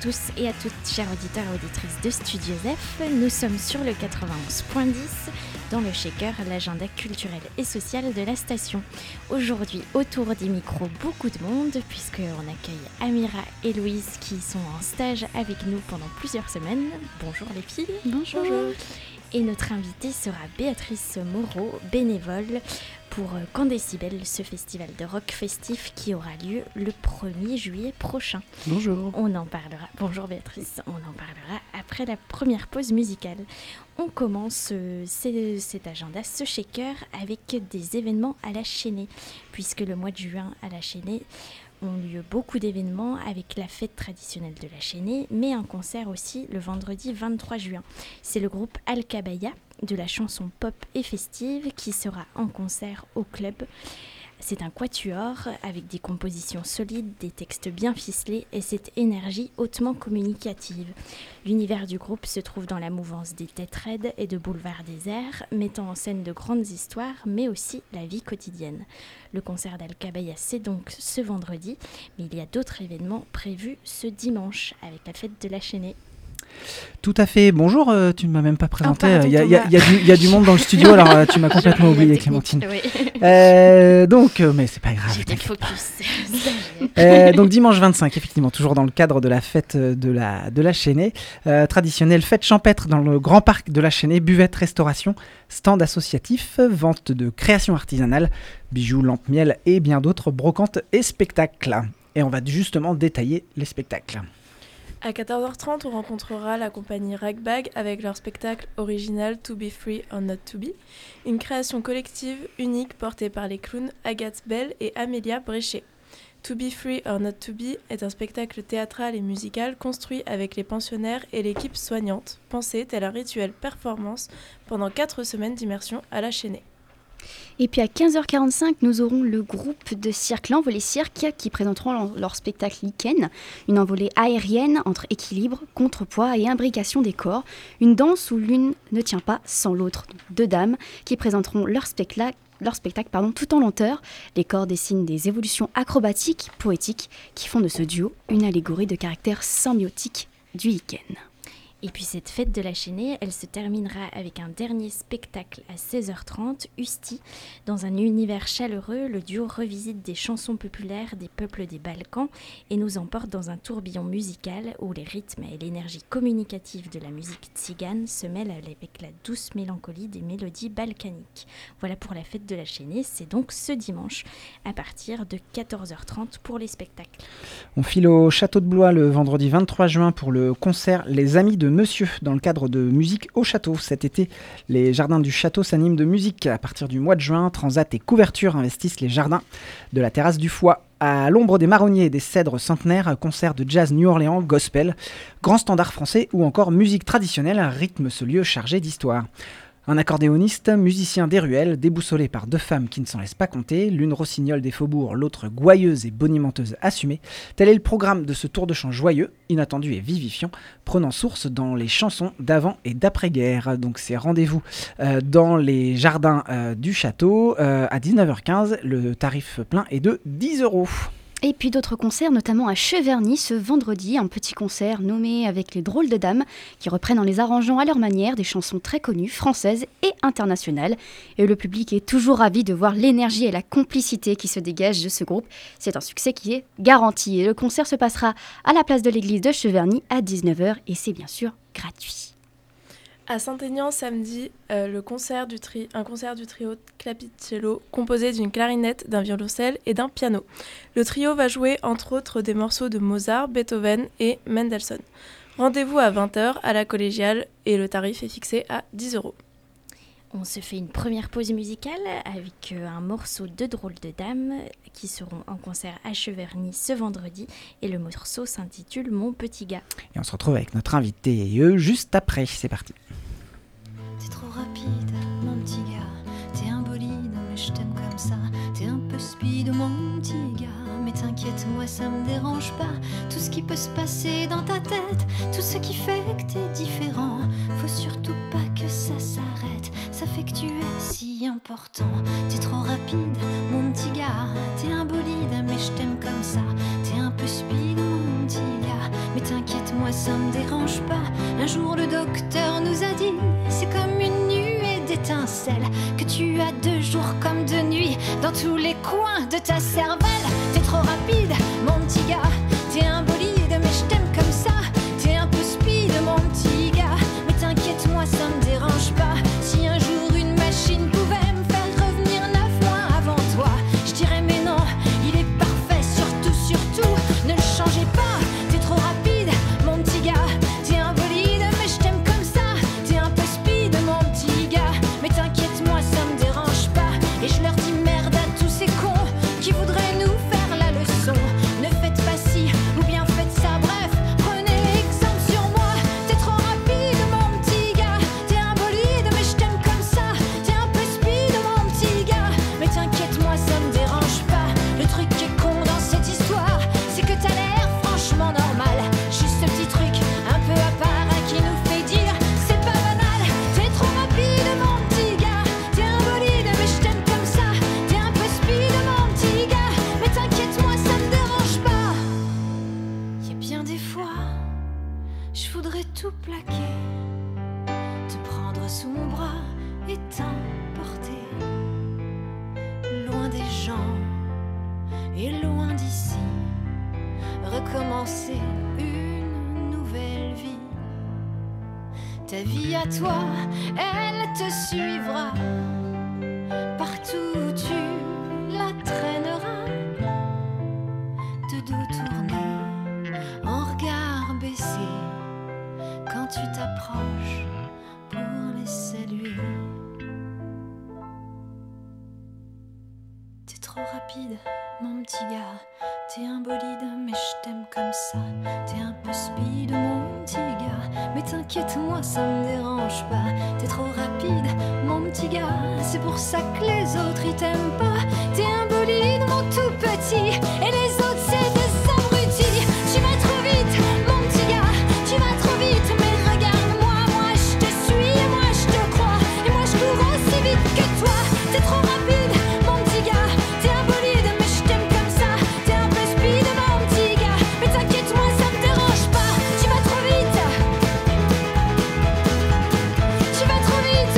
tous et à toutes, chers auditeurs et auditrices de Studio F. Nous sommes sur le 91.10 dans le Shaker, l'agenda culturel et social de la station. Aujourd'hui, autour des micros, beaucoup de monde, puisqu'on accueille Amira et Louise qui sont en stage avec nous pendant plusieurs semaines. Bonjour les filles. Bonjour. Et notre invitée sera Béatrice Moreau, bénévole pour Candécibel, ce festival de rock festif qui aura lieu le 1er juillet prochain. Bonjour. On en parlera. Bonjour Béatrice, on en parlera après la première pause musicale. On commence cet agenda, ce shaker, avec des événements à la Chênaie, puisque le mois de juin à la Chênaie ont lieu beaucoup d'événements avec la fête traditionnelle de la Chênaie, mais un concert aussi le vendredi 23 juin. C'est le groupe Alcabaya de la chanson pop et festive qui sera en concert au club. C'est un quatuor avec des compositions solides, des textes bien ficelés et cette énergie hautement communicative. L'univers du groupe se trouve dans la mouvance des têtes raides et de Boulevard des Airs, mettant en scène de grandes histoires, mais aussi la vie quotidienne. Le concert d'Alcabaya, c'est donc ce vendredi, mais il y a d'autres événements prévus ce dimanche avec la fête de la Chênaie. Tout à fait. Bonjour, tu ne m'as même pas présenté. Pardon, il y a du monde dans le studio, alors tu m'as complètement oublié, Clémentine. Oui. Mais c'est pas grave. J'étais focus. Donc dimanche 25, effectivement, toujours dans le cadre de la fête de la Chênaie. Traditionnelle fête champêtre dans le grand parc de la Chênaie, buvette, restauration, stand associatif, vente de créations artisanales, bijoux, lampes, miel et bien d'autres brocantes et spectacles. Et on va justement détailler les spectacles. À 14h30, on rencontrera la compagnie Ragbag avec leur spectacle original To Be Free or Not To Be, une création collective unique portée par les clowns Agathe Bell et Amélia Bréchet. To Be Free or Not To Be est un spectacle théâtral et musical construit avec les pensionnaires et l'équipe soignante, pensé tel un rituel performance pendant 4 semaines d'immersion à la Chênaie. Et puis à 15h45, nous aurons le groupe de cirque L'Envolée Cirque qui présenteront leur spectacle Lichen, une envolée aérienne entre équilibre, contrepoids et imbrication des corps, une danse où l'une ne tient pas sans l'autre. Deux dames qui présenteront leur spectacle tout en lenteur. Les corps dessinent des évolutions acrobatiques, poétiques, qui font de ce duo une allégorie de caractère symbiotique du Lichen. Et puis cette fête de la Chênaie, elle se terminera avec un dernier spectacle à 16h30, Usti. Dans un univers chaleureux, le duo revisite des chansons populaires des peuples des Balkans et nous emporte dans un tourbillon musical où les rythmes et l'énergie communicative de la musique tzigane se mêlent avec la douce mélancolie des mélodies balkaniques. Voilà pour la fête de la Chênaie, c'est donc ce dimanche à partir de 14h30 pour les spectacles. On file au Château de Blois le vendredi 23 juin pour le concert Les Amis de Monsieur, dans le cadre de Musique au Château. Cet été, les jardins du château s'animent de musique. À partir du mois de juin, Transat et Couverture investissent les jardins de la terrasse du Foie. À l'ombre des marronniers et des cèdres centenaires, concert de jazz New Orleans, gospel, grand standard français ou encore musique traditionnelle rythme ce lieu chargé d'histoire. Un accordéoniste, musicien des ruelles, déboussolé par deux femmes qui ne s'en laissent pas compter, l'une rossignole des faubourgs, l'autre gouailleuse et bonimenteuse assumée. Tel est le programme de ce tour de chant joyeux, inattendu et vivifiant, prenant source dans les chansons d'avant et d'après-guerre. Donc c'est rendez-vous dans les jardins du château à 19h15. Le tarif plein est de 10 €. Et puis d'autres concerts, notamment à Cheverny ce vendredi, un petit concert nommé avec les Drôles de Dames, qui reprennent en les arrangeant à leur manière des chansons très connues, françaises et internationales. Et le public est toujours ravi de voir l'énergie et la complicité qui se dégagent de ce groupe. C'est un succès qui est garanti. Et le concert se passera à la place de l'église de Cheverny à 19h et c'est bien sûr gratuit. À Saint-Aignan, samedi, un concert du trio Clapicello, composé d'une clarinette, d'un violoncelle et d'un piano. Le trio va jouer entre autres des morceaux de Mozart, Beethoven et Mendelssohn. Rendez-vous à 20h à la Collégiale et le tarif est fixé à 10 €. On se fait une première pause musicale avec un morceau de Drôles de Dames qui seront en concert à Cheverny ce vendredi et le morceau s'intitule Mon Petit Gars. Et on se retrouve avec notre invité et eux juste après. C'est parti. T'es trop rapide, mon petit gars. T'es un bolide, mais je t'aime comme ça. T'es un peu speed, mon petit gars. Mais t'inquiète, moi ça me dérange pas. Tout ce qui peut se passer dans ta tête, tout ce qui fait que t'es différent. Faut surtout pas que ça s'arrête. Ça fait que tu es si important. T'es trop rapide, mon petit gars. T'es un bolide, mais je t'aime comme ça. T'es un peu speed, mon petit gars. Mais t'inquiète, moi ça me dérange pas. Un jour le docteur nous a dit, c'est comme une nuée d'étincelles, que tu as de jour comme de nuit dans tous les coins de ta cervelle. T'es trop rapide, mon petit gars, t'es un bolide, mais je t'aime comme ça. T'es un peu speed, mon petit gars, mais t'inquiète, moi ça me dérange pas. Si un jour une machine pouvait me faire revenir 9 mois avant toi, je dirais mais non, il est parfait, surtout, ne le changez pas. T'es trop rapide, mon petit gars, t'es un bolide, mais je t'aime comme ça. T'es un peu speed, mon petit gars, mais t'inquiète, moi ça me dérange pas. Et je leur dis merde à tous ces cons qui voudraient nous faire la leçon. Ne faites pas ci ou bien faites ça, bref, prenez exemple sur moi. T'es trop rapide, mon petit gars, t'es un bolide, mais je t'aime comme ça. T'es un peu speed, mon petit gars, mais t'inquiète, moi ça me dérange pas. Le truc qui est con dans cette histoire, c'est que t'as l'air franchement normal. Juste ce petit truc un peu à part qui nous fait dire c'est pas banal. T'es trop rapide, mon petit gars, t'es un bolide, mais je t'aime comme ça. T'es un peu speed, mon petit gars, mais t'inquiète, moi ça me dérange pas. Y a bien des fois, je voudrais tout plaquer, te prendre sous mon bras et t'emporter loin des gens et loin d'ici, recommencer une nouvelle vie. Ta vie à toi, elle te suivra, partout où tu la traîneras, de dos tourné, en regard baissé, quand tu t'approches pour les saluer. T'es trop rapide, mon petit gars, t'es un bolide, mais je t'aime comme ça. T'es un peu speed, mon petit gars, mais t'inquiète, moi ça me dérange pas. T'es trop rapide, mon petit gars, c'est pour ça que les autres ils t'aiment pas. T'es un bolide, mon tout petit, et les autres c'est des abrutis. Tu vas trop vite, mon petit gars, tu vas trop vite, mais regarde-moi, moi je te suis, moi je te crois, et moi je cours aussi vite que toi. T'es trop rapide, mon petit gars, t'es un bolide, mais je t'aime comme ça. T'es un peu speed, mon petit gars, mais t'inquiète, moi ça me dérange pas. Tu vas trop vite, tu vas trop vite.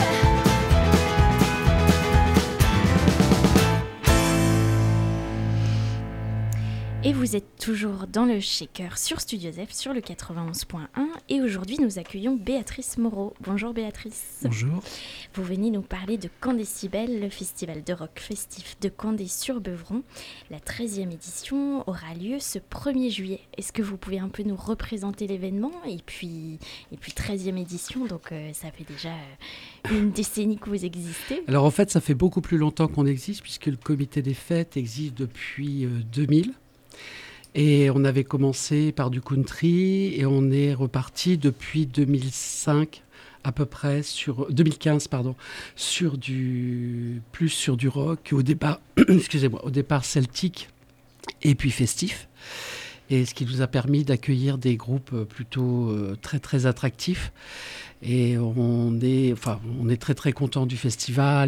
Et vous êtes toujours dans le Shaker sur Studio F sur le 91.1 et aujourd'hui nous accueillons Béatrice Moreau. Bonjour Béatrice. Bonjour. Vous venez nous parler de Candécibel, le festival de rock festif de Candé-sur-Beuvron. La 13e édition aura lieu ce 1er juillet. Est-ce que vous pouvez un peu nous représenter l'événement et puis 13e édition, donc ça fait déjà une décennie que vous existez. Alors en fait ça fait beaucoup plus longtemps qu'on existe puisque le comité des fêtes existe depuis 2000. Et on avait commencé par du country et on est reparti depuis 2005 à peu près 2015 sur du rock au départ au départ celtique et puis festif, et ce qui nous a permis d'accueillir des groupes plutôt très très attractifs. Et on est très très content du festival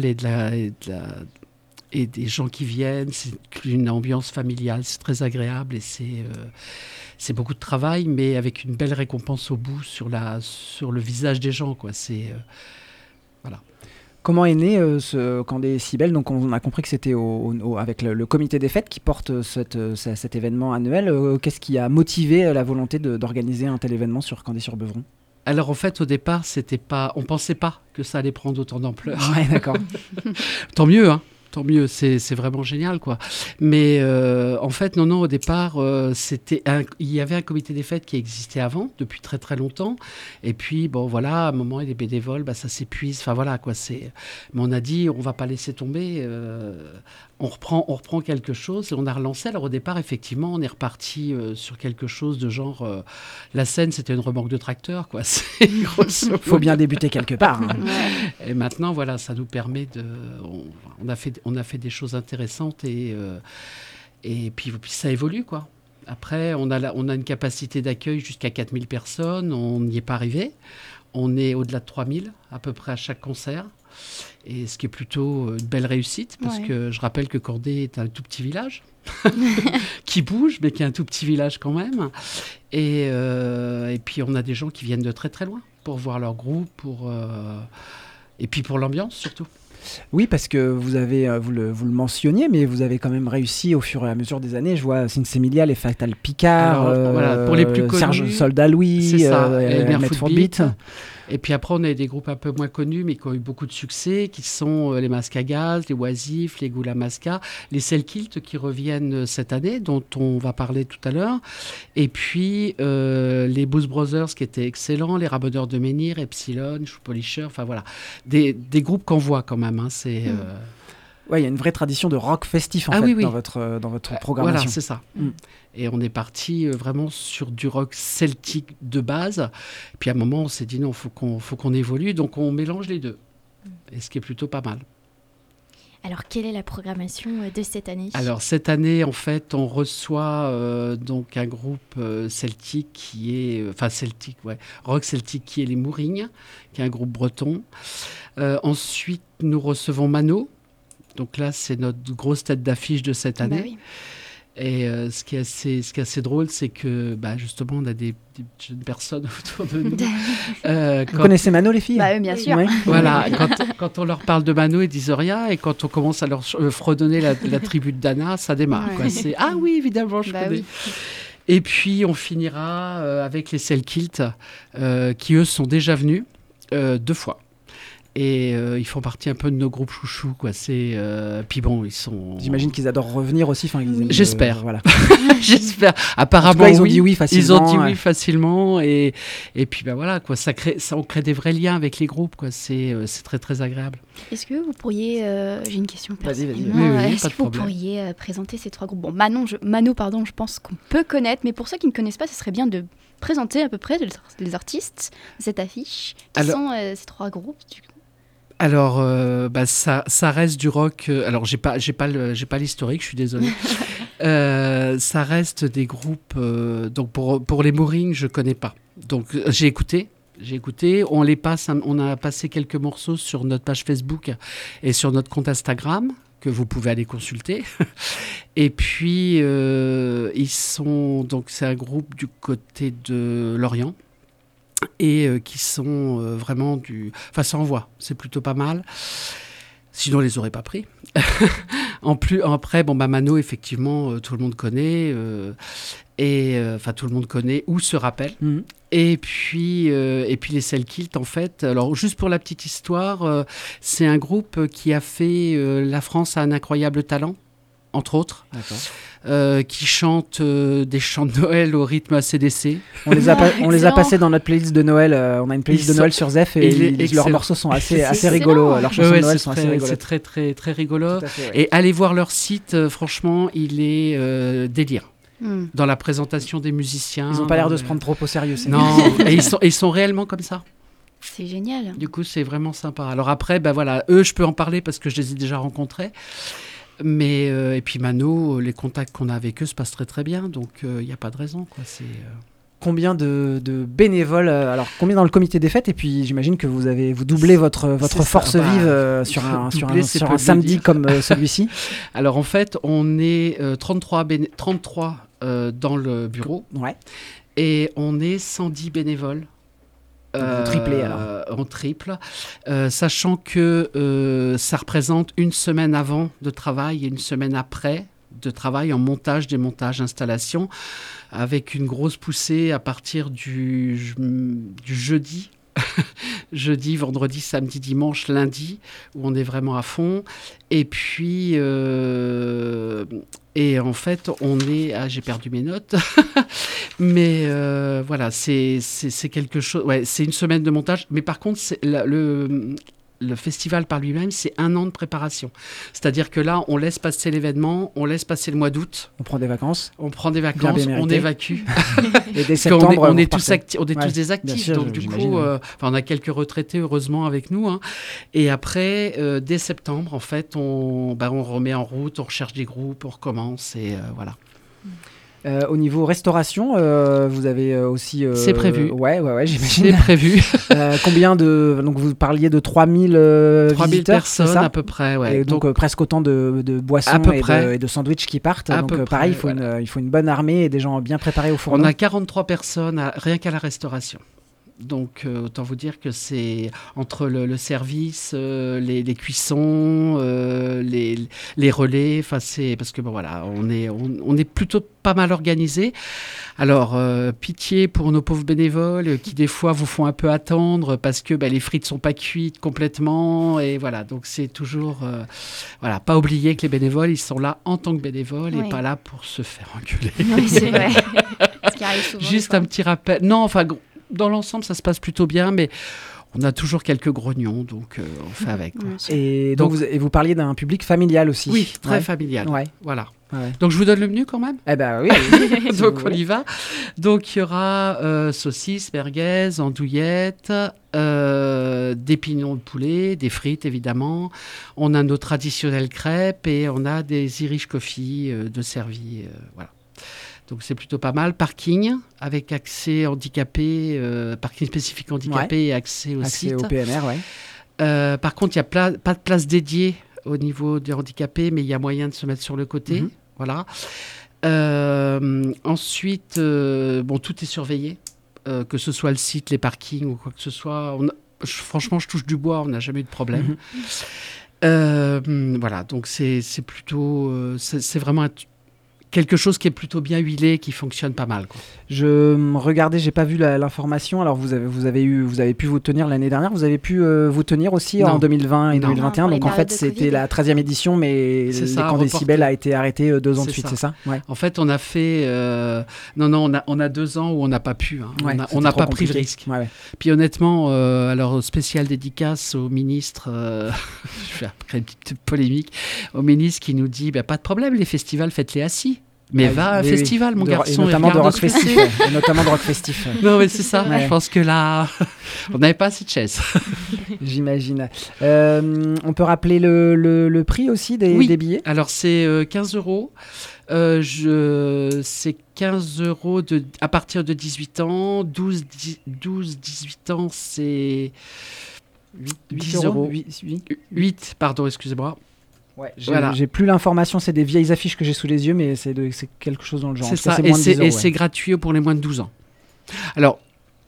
et des gens qui viennent. C'est une ambiance familiale, c'est très agréable et c'est beaucoup de travail, mais avec une belle récompense au bout sur le visage des gens, quoi. Voilà. Comment est né ce Candécibel ? Donc on a compris que c'était avec le comité des fêtes qui porte cet événement annuel. Qu'est-ce qui a motivé la volonté d'organiser un tel événement sur Candé-sur-Beuvron ? Alors en fait au départ on pensait pas que ça allait prendre autant d'ampleur. Ouais, d'accord. Tant mieux, hein. Tant mieux, c'est vraiment génial, quoi. Mais en fait, non, au départ, il y avait un comité des fêtes qui existait avant, depuis très très longtemps. Et puis, bon, voilà, à un moment, il y a des bénévoles, ça s'épuise. Enfin, voilà, quoi. Mais on a dit, on va pas laisser tomber. On reprend quelque chose et on a relancé. Alors au départ, effectivement, on est reparti sur quelque chose de genre... la scène, c'était une remorque de tracteur, quoi. Il faut bien débuter quelque part. Hein. Et maintenant, voilà, ça nous permet de... On a fait des choses intéressantes et puis ça évolue, quoi. Après, on a une capacité d'accueil jusqu'à 4000 personnes. On n'y est pas arrivé. On est au-delà de 3000 à peu près à chaque concert. Et ce qui est plutôt une belle réussite, parce que je rappelle que Corday est un tout petit village qui bouge, mais qui est un tout petit village quand même. Et puis on a des gens qui viennent de très très loin pour voir leur groupe, et puis pour l'ambiance surtout. Oui, parce que vous le mentionniez, mais vous avez quand même réussi au fur et à mesure des années. Je vois Sinsemilia, les Fatal Picard, pour les plus connus, Serge Soldat Louis, Elmer Footbeat. Et puis après, on a des groupes un peu moins connus, mais qui ont eu beaucoup de succès, qui sont les Masques à Gaz, les Oisifs, les Goula Masca, les Selkilt qui reviennent cette année, dont on va parler tout à l'heure. Et puis les Blues Brothers qui étaient excellents, les Rabonneurs de Menhir, Epsilon, Shoe Polisher, enfin voilà. Des groupes qu'on voit quand même. Ouais, il y a une vraie tradition de rock festif dans votre programmation. Voilà, c'est ça. Et on est parti vraiment sur du rock celtique de base. Puis à un moment, on s'est dit non, faut qu'on évolue, donc on mélange les deux. Et ce qui est plutôt pas mal. Alors, quelle est la programmation de cette année ? Alors cette année, en fait, on reçoit donc un groupe celtique qui est, rock celtique qui est les Mourignes, qui est un groupe breton. Ensuite, nous recevons Mano. Donc là, c'est notre grosse tête d'affiche de cette année. Oui. Et ce qui est assez drôle, c'est que justement, on a des jeunes personnes autour de nous. Vous connaissez Mano, les filles ? Bien sûr. Oui. Voilà, quand on leur parle de Mano, ils disent rien. Et quand on commence à leur fredonner la tribu de Dana, ça démarre. Quoi. C'est « Ah oui, évidemment, je connais ». Et puis, on finira avec les Selkilt, qui, eux, sont déjà venus 2 fois. Et ils font partie un peu de nos groupes chouchous, quoi. Puis bon, ils sont... J'imagine qu'ils adorent revenir aussi. J'espère. Voilà. J'espère. Apparemment, en tout cas, ils ont dit oui facilement. Ils ont dit oui facilement. Et puis, voilà, quoi. On crée des vrais liens avec les groupes, quoi. C'est très, très agréable. Est-ce que vous pourriez... j'ai une question personnellement. Vas-y. Est-ce que vous pourriez présenter ces 3 groupes ? Bon, Mano, je pense qu'on peut connaître. Mais pour ceux qui ne connaissent pas, ce serait bien de présenter à peu près les artistes de cette affiche. Qui sont ces 3 groupes Alors, ça reste du rock. Alors, j'ai pas l'historique, je suis désolé. Ça reste des groupes. Donc, pour les Mourings, je connais pas. Donc, j'ai écouté. On a passé quelques morceaux sur notre page Facebook et sur notre compte Instagram que vous pouvez aller consulter. Et puis, c'est un groupe du côté de Lorient. Et qui sont vraiment ça envoie, c'est plutôt pas mal. Sinon, on les aurait pas pris. Après, Mano, effectivement, tout le monde connaît. Tout le monde connaît ou se rappelle. Mm-hmm. Et puis les Selkilt, en fait. Alors, juste pour la petite histoire, c'est un groupe qui a fait La France a un incroyable talent, entre autres. D'accord. Qui chantent des chants de Noël au rythme ACDC. On les a passés dans notre playlist de Noël. On a une playlist de Noël sur Zef et leurs morceaux sont assez rigolos. Leurs chansons de Noël sont assez rigolotes. C'est très, très, très rigolo. Et allez voir leur site, franchement, il est délire. Dans la présentation des musiciens. Ils n'ont pas l'air de se prendre trop au sérieux. Non, et ils sont réellement comme ça. C'est génial. Du coup, c'est vraiment sympa. Alors après, eux, je peux en parler parce que je les ai déjà rencontrés. Mais et puis Mano, les contacts qu'on a avec eux se passent très très bien, donc il n'y a pas de raison, quoi. Combien de bénévoles, alors combien dans le comité des fêtes, et puis j'imagine que vous doublez votre force vive sur un samedi comme celui-ci. Alors en fait, on est 33 dans le bureau, et on est 110 bénévoles. On triplé alors. On triple, sachant que ça représente une semaine avant de travail et une semaine après de travail en montage, démontage, installation, avec une grosse poussée à partir du jeudi. Jeudi, vendredi, samedi, dimanche, lundi, où on est vraiment à fond. Et puis, et en fait, on est... Ah, j'ai perdu mes notes. Mais voilà, c'est quelque chose... Ouais, c'est une semaine de montage. Mais par contre, le festival par lui-même, c'est 1 an de préparation. C'est-à-dire que là, on laisse passer l'événement, on laisse passer le mois d'août. On prend des vacances. On évacue. Et dès septembre, on est tous des actifs. Sûr, donc du coup, on a quelques retraités, heureusement, avec nous. Hein. Et après, dès septembre, en fait, on remet en route, on recherche des groupes, on recommence et voilà. Au niveau restauration, vous avez aussi... C'est prévu. Ouais, j'imagine. C'est prévu. Combien de... Donc vous parliez de 3000 3000 visiteurs, personnes c'est ça à peu près, ouais. Et donc presque autant de boissons à peu et près. de sandwichs qui partent. À Donc peu pareil, près, il faut une bonne armée et des gens bien préparés au fourneau. On a 43 personnes rien qu'à la restauration. Donc, autant vous dire que c'est entre le service, les cuissons, les relais. Enfin, c'est parce que bon, voilà, on est plutôt pas mal organisé. Alors, pitié pour nos pauvres bénévoles qui des fois vous font un peu attendre parce que les frites sont pas cuites complètement et voilà. Donc c'est toujours voilà, pas oublier que les bénévoles ils sont là en tant que bénévoles et pas là pour se faire engueuler. Oui, c'est vrai. Ce qui arrive souvent. Juste un petit rappel. Non, enfin. Dans l'ensemble, ça se passe plutôt bien, mais on a toujours quelques grognons, donc on fait avec. Quoi. Et donc vous parliez d'un public familial aussi. Oui, très familial. Ouais. Voilà. Ouais. Donc je vous donne le menu quand même. Eh ben oui. Donc on y va. Donc il y aura saucisses, merguez, andouillettes, des pignons de poulet, des frites évidemment. On a nos traditionnelles crêpes et on a des Irish coffee de servis. Voilà. Donc c'est plutôt pas mal. Parking avec accès handicapé, parking spécifique handicapé et accès au site. Accès au PMR, ouais. Par contre, il n'y a pas de place dédiée au niveau des handicapés, mais il y a moyen de se mettre sur le côté. Mm-hmm. Voilà. Ensuite, tout est surveillé, que ce soit le site, les parkings ou quoi que ce soit. Franchement, je touche du bois, on n'a jamais eu de problème. Voilà, donc c'est plutôt... c'est vraiment quelque chose qui est plutôt bien huilé, qui fonctionne pas mal, quoi. Je regardais, j'ai pas vu l'information. Alors vous avez pu vous tenir l'année dernière. Vous avez pu vous tenir aussi en 2020 et 2021. Non, donc en fait c'était la 13e édition, mais l'écran décibel a été arrêté 2 ans de suite, c'est ça? Ouais. En fait, on a fait on a 2 ans où on n'a pas pu. Hein. Ouais, on n'a pas pris compliqué. le risque. Ouais. Puis honnêtement, alors spécial dédicace au ministre. Je vais créer une petite polémique au ministre qui nous dit pas de problème, les festivals faites-les assis. Mais va à un festival, mon garçon. Et notamment de rock festif. Et notamment de rock festif. Non, mais c'est ça. Ouais. Je pense que là, on n'avait pas assez de chaises. J'imagine. On peut rappeler le prix aussi des billets? Alors, c'est 15 €. C'est 15 € à partir de 18 ans. 12-18 ans, c'est 10 €. 8, pardon, excusez-moi. Ouais, j'ai plus l'information, c'est des vieilles affiches que j'ai sous les yeux, mais c'est quelque chose dans le genre. C'est ça, et c'est gratuit pour les moins de 12 ans. Alors,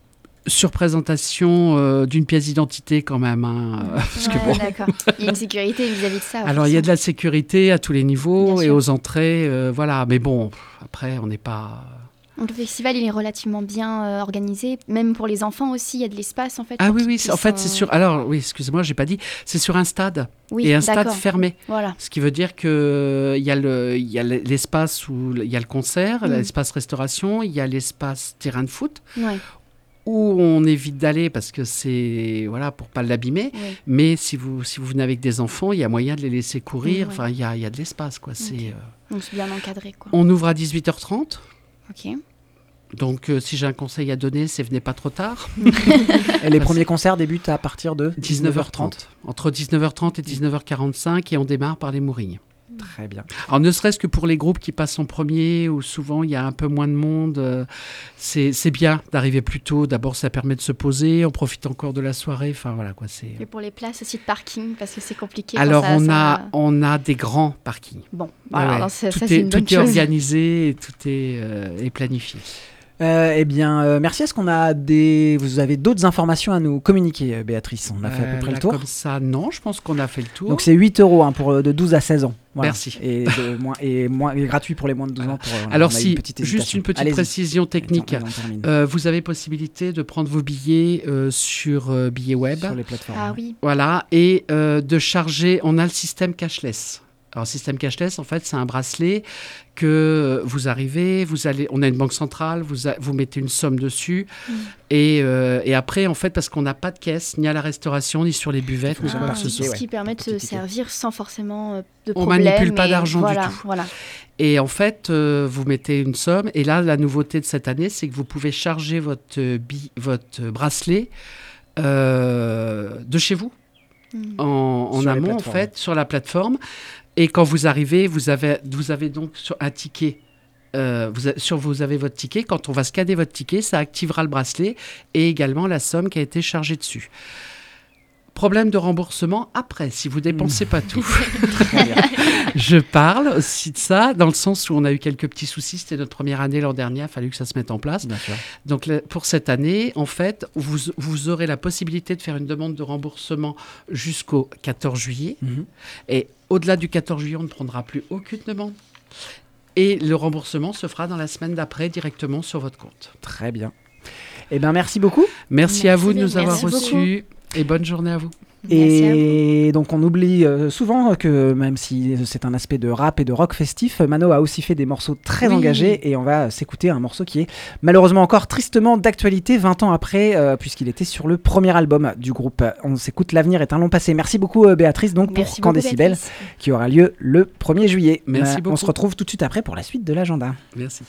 sur présentation d'une pièce d'identité quand même. Hein, parce que bon. D'accord. Il y a une sécurité vis-à-vis de ça. Alors, il y a de la sécurité à tous les niveaux Bien et sûr. aux entrées, voilà. Mais bon, après, on n'est pas... Donc le festival, il est relativement bien organisé. Même pour les enfants aussi, il y a de l'espace en fait. Ah pour oui, qu'ils oui, puissent, en fait, c'est sur... Alors, oui, excusez-moi, j'ai pas dit. C'est sur un stade. Oui, et un stade d'accord. fermé. Voilà. Ce qui veut dire qu'il y a l'espace où il y a le concert, l'espace restauration, il y a l'espace terrain de foot, Ouais. où on évite d'aller parce que c'est... Voilà, pour pas l'abîmer. Ouais. Mais si vous venez avec des enfants, il y a moyen de les laisser courir. Ouais. Enfin, il y a de l'espace, quoi. C'est, Donc c'est bien encadré quoi. On ouvre à 18h30. Ok. Donc, si j'ai un conseil à donner, c'est venez pas trop tard. Et les premiers concerts débutent à partir de 19h30. Entre 19h30 et 19h45 et on démarre par les Mourignes. Très bien. Alors, ne serait-ce que pour les groupes qui passent en premier, où souvent il y a un peu moins de monde, c'est bien d'arriver plus tôt. D'abord, ça permet de se poser, on profite encore de la soirée. Enfin, voilà quoi. Et pour les places aussi de parking, parce que c'est compliqué. Alors, quand on a des grands parkings. Bon, Ouais, alors, ouais. ça, Tout c'est une bonne est chose. organisé et tout est planifié. Eh bien, merci. Est-ce qu'on a vous avez d'autres informations à nous communiquer, Béatrice? On a fait à peu près Là, le tour. Comme ça, non, je pense qu'on a fait le tour. Donc c'est 8 € hein, pour de 12 à 16 ans. Voilà. Merci. Et gratuit pour les moins de 12 ans. Alors on a si, petite juste hésitation. une petite Allez-y. précision technique. Attends, on termine. Vous avez possibilité de prendre vos billets sur billets web. Sur les plateformes. Ah oui. Voilà, et de charger, on a le système cashless. Alors, système cashless, en fait, c'est un bracelet que vous arrivez, on a une banque centrale, vous mettez une somme dessus, et après, en fait, parce qu'on n'a pas de caisse, ni à la restauration, ni sur les buvettes, ni Ah, quoi que ce ticket, soit. Ce qui permet de se Petit ticket. servir sans forcément de On problème. manipule pas et d'argent du voilà, tout. Voilà. Et en fait, vous mettez une somme, et là, la nouveauté de cette année, c'est que vous pouvez charger votre bracelet de chez vous, en Sur les amont, en plateformes. fait, sur la plateforme. Et quand vous arrivez, vous avez donc un ticket vous avez votre ticket. Quand on va scanner votre ticket, ça activera le bracelet et également la somme qui a été chargée dessus. Problème de remboursement après, si vous dépensez pas tout. Je parle aussi de ça, dans le sens où on a eu quelques petits soucis. C'était notre première année l'an dernier, il a fallu que ça se mette en place. Donc pour cette année, en fait, vous aurez la possibilité de faire une demande de remboursement jusqu'au 14 juillet. Et au-delà du 14 juillet, on ne prendra plus aucune demande. Et le remboursement se fera dans la semaine d'après, directement sur votre compte. Très bien. Eh bien, merci beaucoup. Merci à vous de nous avoir reçus. Et bonne journée à vous. Et donc on oublie souvent que même si c'est un aspect de rap et de rock festif, Mano a aussi fait des morceaux très engagés et on va s'écouter un morceau qui est malheureusement encore tristement d'actualité 20 ans après puisqu'il était sur le premier album du groupe. On s'écoute L'avenir est un long passé. Merci beaucoup Béatrice donc pour Camp Décibel qui aura lieu le 1er juillet. Merci beaucoup. On se retrouve tout de suite après pour la suite de l'agenda. Merci.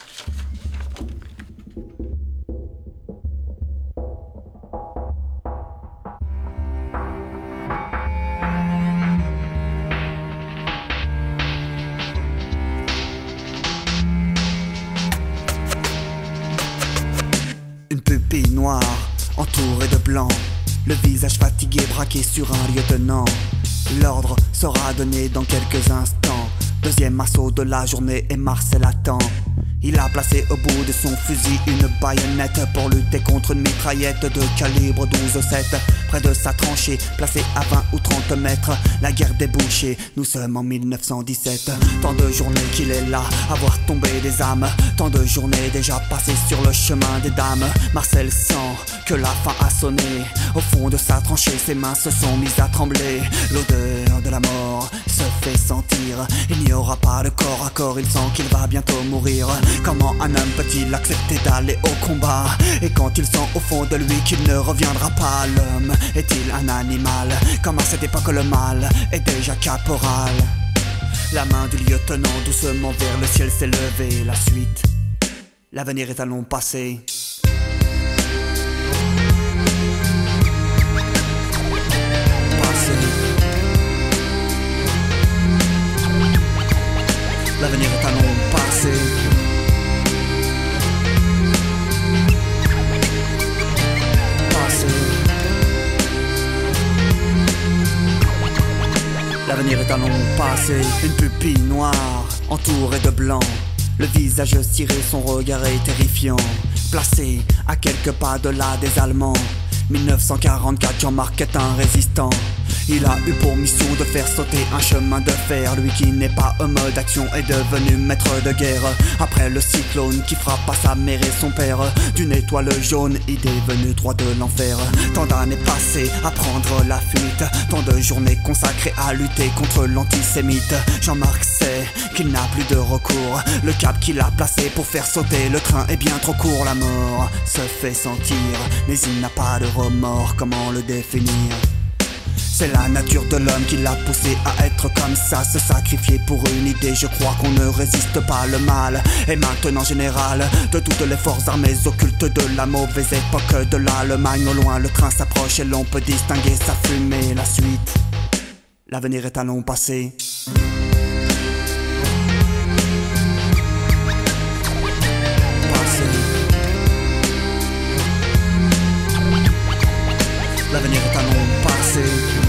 Une pupille noire, entourée de blanc, le visage fatigué braqué sur un lieutenant. L'ordre sera donné dans quelques instants. Deuxième assaut de la journée et Marcel attend. Il a placé au bout de son fusil une baïonnette pour lutter contre une mitraillette de calibre 12-7. Près de sa tranchée, placée à 20 ou 30 mètres, la guerre débouchée, nous sommes en 1917. Tant de journées qu'il est là, à voir tomber des âmes. Tant de journées déjà passées sur le chemin des dames. Marcel sent que la fin a sonné. Au fond de sa tranchée, ses mains se sont mises à trembler. L'odeur de la mort se fait sentir. Il n'y aura pas de corps à corps, il sent qu'il va bientôt mourir. Comment un homme peut-il accepter d'aller au combat? Et quand il sent au fond de lui qu'il ne reviendra pas, l'homme est-il un animal? Comme à cette époque le mal est déjà caporal. La main du lieutenant doucement vers le ciel s'est levée. La suite, l'avenir est un long passé. L'avenir est un long passé. L'avenir est un long passé. Une pupille noire, entourée de blanc, le visage ciré, son regard est terrifiant. Placé à quelques pas de là des Allemands, 1944, Jean-Marc est un résistant. Il a eu pour mission de faire sauter un chemin de fer. Lui qui n'est pas en mode action est devenu maître de guerre. Après le cyclone qui frappe à sa mère et son père, d'une étoile jaune, il est venu droit de l'enfer. Tant d'années passées à prendre la fuite, tant de journées consacrées à lutter contre l'antisémite. Jean-Marc sait qu'il n'a plus de recours. Le cap qu'il a placé pour faire sauter le train est bien trop court. La mort se fait sentir, mais il n'a pas de remords. Comment le définir? C'est la nature de l'homme qui l'a poussé à être comme ça, se sacrifier pour une idée. Je crois qu'on ne résiste pas, le mal est maintenant général de toutes les forces armées occultes de la mauvaise époque de l'Allemagne. Au loin le train s'approche et l'on peut distinguer sa fumée. La suite, l'avenir est un long passé. L'avenir est un long passé.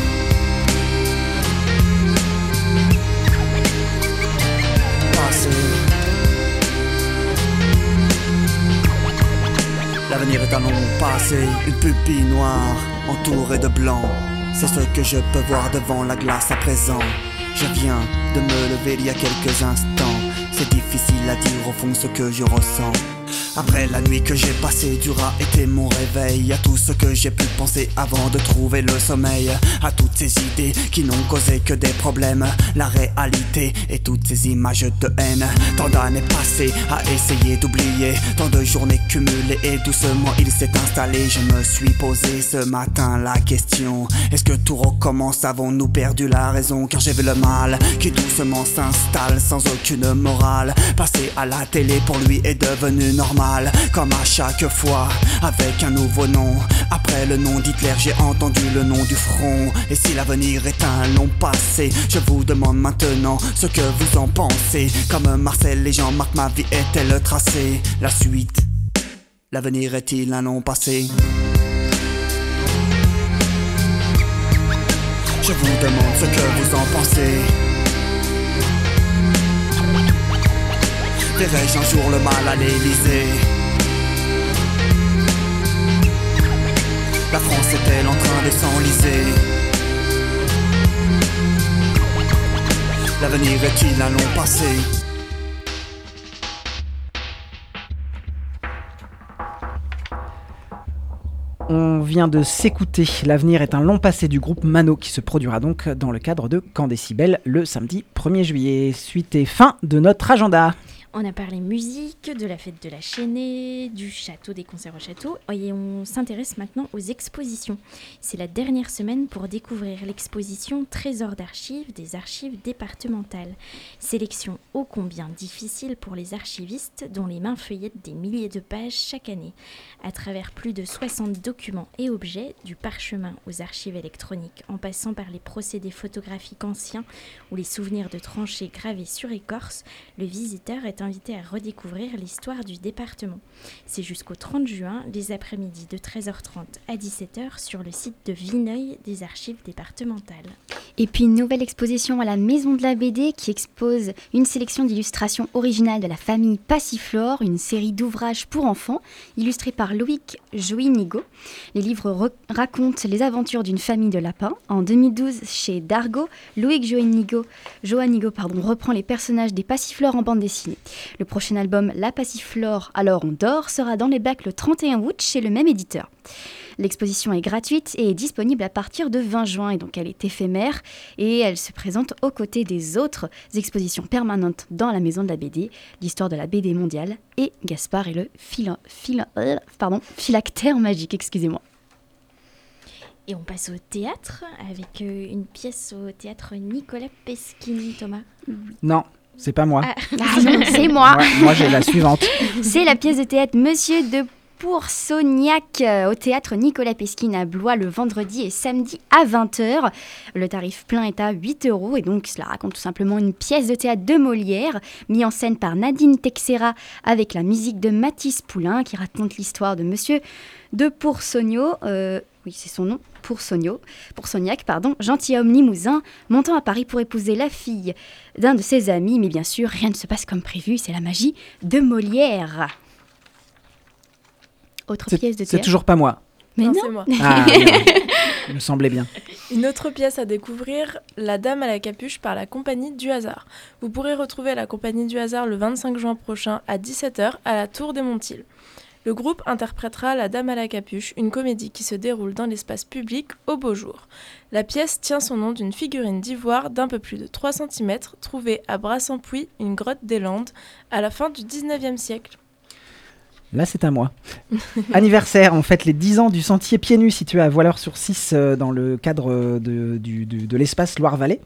L'avenir est un long passé. Une pupille noire, entourée de blanc, c'est ce que je peux voir devant la glace à présent. Je viens de me lever il y a quelques instants. C'est difficile à dire au fond ce que je ressens. Après la nuit que j'ai passée, dur a été mon réveil. À tout ce que j'ai pu penser avant de trouver le sommeil. À toutes ces idées qui n'ont causé que des problèmes. La réalité et toutes ces images de haine. Tant d'années passées à essayer d'oublier. Tant de journées cumulées et doucement il s'est installé. Je me suis posé ce matin la question: est-ce que tout recommence? Avons-nous perdu la raison? Car j'ai vu le mal qui doucement s'installe sans aucune morale. Passer à la télé pour lui est devenu normal. mal, comme à chaque fois, avec un nouveau nom. Après le nom d'Hitler, j'ai entendu le nom du front. Et si l'avenir est un long passé, je vous demande maintenant ce que vous en pensez. Comme Marcel et Jean-Marc, ma vie est-elle tracée? La suite, l'avenir est-il un long passé? Je vous demande ce que vous en pensez. Verrai-je un jour le mal à l'Élysée? La France est-elle en train de s'enliser? L'avenir est-il un long passé? On vient de s'écouter L'avenir est un long passé du groupe Mano qui se produira donc dans le cadre de Camp Décibel le samedi 1er juillet. Suite et fin de notre agenda. On a parlé musique, de la fête de la Chênaie, du château, des concerts au château, et on s'intéresse maintenant aux expositions. C'est la dernière semaine pour découvrir l'exposition Trésors d'archives des archives départementales. Sélection ô combien difficile pour les archivistes dont les mains feuillettent des milliers de pages chaque année. À travers plus de 60 documents et objets, du parchemin aux archives électroniques, en passant par les procédés photographiques anciens ou les souvenirs de tranchées gravées sur écorce, le visiteur est invité à redécouvrir l'histoire du département. C'est jusqu'au 30 juin, les après-midi de 13h30 à 17h sur le site de Vineuil des archives départementales. Et puis une nouvelle exposition à la Maison de la BD qui expose une sélection d'illustrations originales de la famille Passiflore, une série d'ouvrages pour enfants illustrés par Loïc Joinigo. Les livres racontent les aventures d'une famille de lapins. En 2012, chez Dargaud, Loïc Joinigo reprend les personnages des Passiflores en bande dessinée. Le prochain album La Passiflore, alors on dort, sera dans les bacs le 31 août chez le même éditeur. L'exposition est gratuite et est disponible à partir de 20 juin, et donc elle est éphémère et elle se présente aux côtés des autres expositions permanentes dans la Maison de la BD, l'histoire de la BD mondiale et Gaspard et le phylactère magique, excusez-moi. Et on passe au théâtre avec une pièce au théâtre Nicolas Pesquini, Thomas. Non. C'est pas moi. Ah non, c'est moi. Moi, j'ai la suivante. C'est la pièce de théâtre Monsieur de Poursognac au théâtre Nicolas Pesquine à Blois le vendredi et samedi à 20h. Le tarif plein est à 8 € et donc cela raconte tout simplement une pièce de théâtre de Molière mise en scène par Nadine Texera avec la musique de Mathis Poulain qui raconte l'histoire de Monsieur de Poursognac. Oui, c'est son nom, Poursognac, gentilhomme limousin, montant à Paris pour épouser la fille d'un de ses amis. Mais bien sûr, rien ne se passe comme prévu, c'est la magie de Molière. Autre pièce de théâtre. C'est toujours pas moi. Mais non, c'est moi. Ah, il me semblait bien. Une autre pièce à découvrir, La Dame à la capuche par la Compagnie du Hasard. Vous pourrez retrouver la Compagnie du Hasard le 25 juin prochain à 17h à la Tour des Montils. Le groupe interprétera La Dame à la capuche, une comédie qui se déroule dans l'espace public au beau jour. La pièce tient son nom d'une figurine d'ivoire d'un peu plus de 3 cm trouvée à Brassampuis, une grotte des Landes, à la fin du 19e siècle. Là, c'est à moi. Anniversaire, on fête les 10 ans du sentier pieds nus situé à Voileur-sur-Cisse dans le cadre de l'espace Loire-Vallée.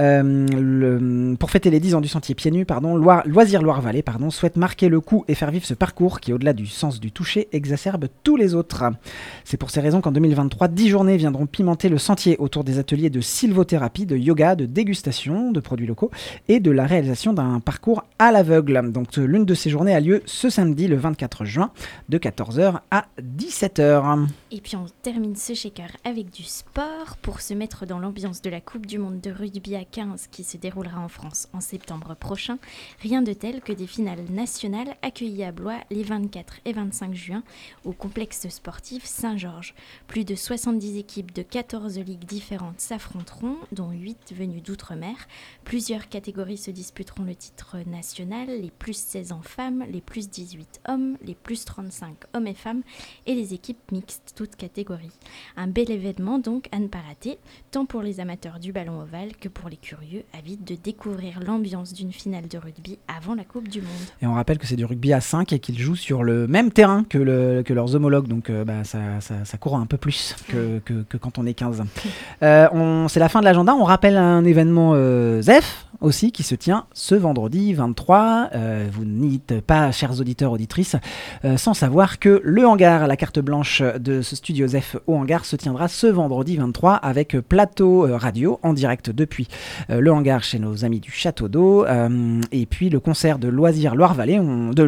Pour fêter les 10 ans du sentier pieds nus, Loisirs Loire-Vallée souhaite marquer le coup et faire vivre ce parcours qui, au-delà du sens du toucher, exacerbe tous les autres. C'est pour ces raisons qu'en 2023, 10 journées viendront pimenter le sentier autour des ateliers de sylvothérapie, de yoga, de dégustation de produits locaux et de la réalisation d'un parcours à l'aveugle. Donc l'une de ces journées a lieu ce samedi, le 24 juin, de 14h à 17h. Et puis on termine ce shaker avec du sport pour se mettre dans l'ambiance de la Coupe du Monde de rugby à 15 qui se déroulera en France en septembre prochain. Rien de tel que des finales nationales accueillies à Blois les 24 et 25 juin au complexe sportif Saint-Georges. Plus de 70 équipes de 14 ligues différentes s'affronteront, dont 8 venues d'outre-mer. Plusieurs catégories se disputeront le titre national, les plus 16 ans femmes, les plus 18 hommes, les plus 35 hommes et femmes et les équipes mixtes, toutes catégories. Un bel événement donc à ne pas rater, tant pour les amateurs du ballon ovale que pour les curieux avides de découvrir l'ambiance d'une finale de rugby avant la Coupe du Monde. Et on rappelle que c'est du rugby à 5 et qu'ils jouent sur le même terrain que leurs homologues, donc ça court un peu plus que quand on est 15. C'est la fin de l'agenda, on rappelle un événement ZEF aussi qui se tient ce vendredi 23. Vous n'êtes pas, chers auditeurs, auditrices, sans savoir que le hangar, la carte blanche de ce Studio Zef au hangar se tiendra ce vendredi 23 avec plateau radio en direct depuis le hangar chez nos amis du Château d'Eau, et puis le concert de Loisirs Loire-Vallée,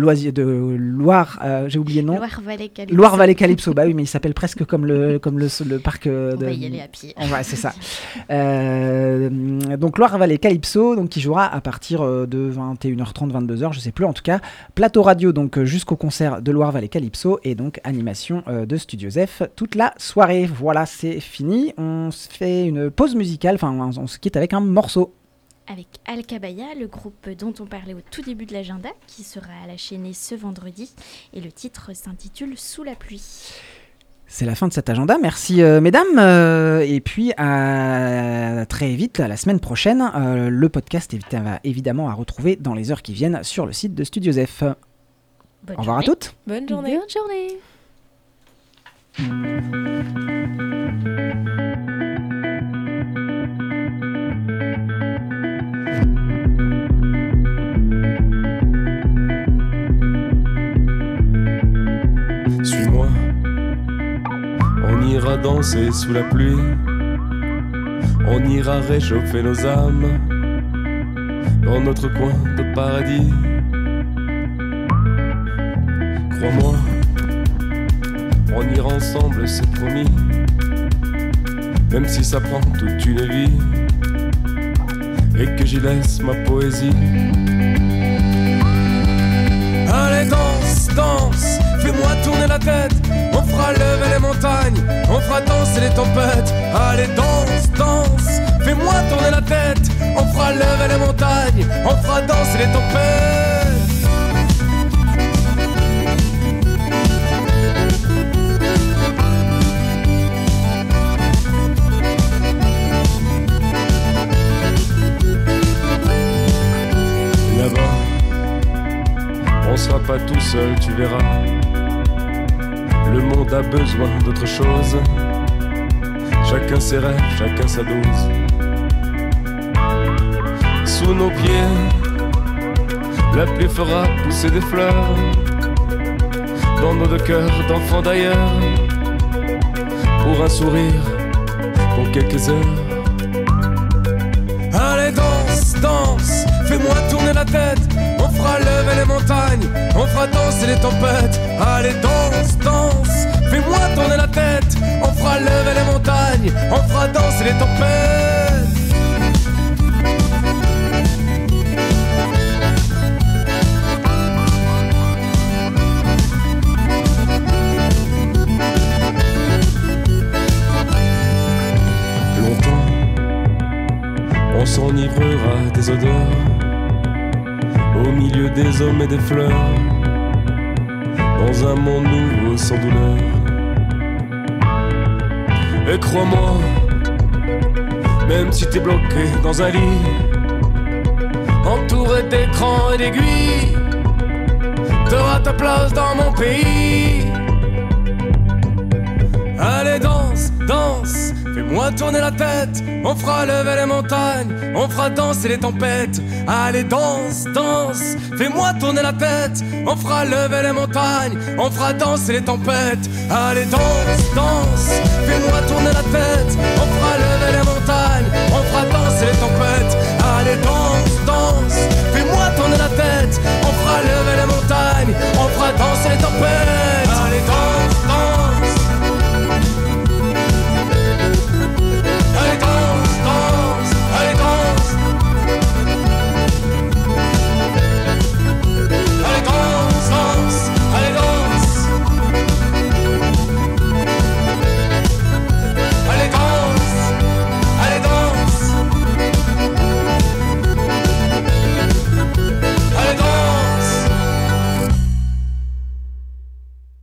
j'ai oublié le nom. Loire-Vallée Calypso, bah oui, mais il s'appelle presque comme le parc On va y aller à pied. C'est ça. Donc Loire-Vallée Calypso, donc qui jouera à partir de 21h30, 22h, je sais plus, en tout cas plateau radio donc jusqu'au concert de Loire-Vallée Calypso, et donc animation de Studio Zef toute la soirée. Voilà, c'est fini. On se fait une pause musicale, enfin on se quitte avec un morceau. Avec Alcabaya, le groupe dont on parlait au tout début de l'agenda, qui sera à la Chênaie ce vendredi, et le titre s'intitule Sous la pluie. C'est la fin de cet agenda, merci mesdames, et puis à très vite, à la semaine prochaine. Le podcast est évidemment à retrouver dans les heures qui viennent sur le site de Studio Zef. Au revoir à toutes. Bonne journée. Bonne journée. Suis-moi, on ira danser sous la pluie, on ira réchauffer nos âmes dans notre coin de paradis. Crois-moi, on ira ensemble, c'est promis, même si ça prend toute une vie et que j'y laisse ma poésie. Allez danse, danse, fais-moi tourner la tête, on fera lever les montagnes, on fera danser les tempêtes. Allez danse, danse, fais-moi tourner la tête, on fera lever les montagnes, on fera danser les tempêtes. On sera pas tout seul, tu verras. Le monde a besoin d'autre chose. Chacun ses rêves, chacun sa dose. Sous nos pieds, la pluie fera pousser des fleurs dans nos deux cœurs d'enfants d'ailleurs. Pour un sourire, pour quelques heures. Allez danse, danse, fais-moi tourner la tête. On fera lever les montagnes, on fera danser les tempêtes. Allez danse, danse, fais-moi tourner la tête. On fera lever les montagnes, on fera danser les tempêtes. Longtemps, on s'enivrera des odeurs au milieu des hommes et des fleurs, dans un monde nouveau sans douleur. Et crois-moi, même si t'es bloqué dans un lit, entouré d'écrans et d'aiguilles, t'auras ta place dans mon pays. Allez danse, danse, fais-moi tourner la tête. On fera lever les montagnes, on fera danser les tempêtes. Allez danse, danse, fais-moi tourner la tête. On fera lever les montagnes, on fera danser les tempêtes. Allez danse, danse, fais-moi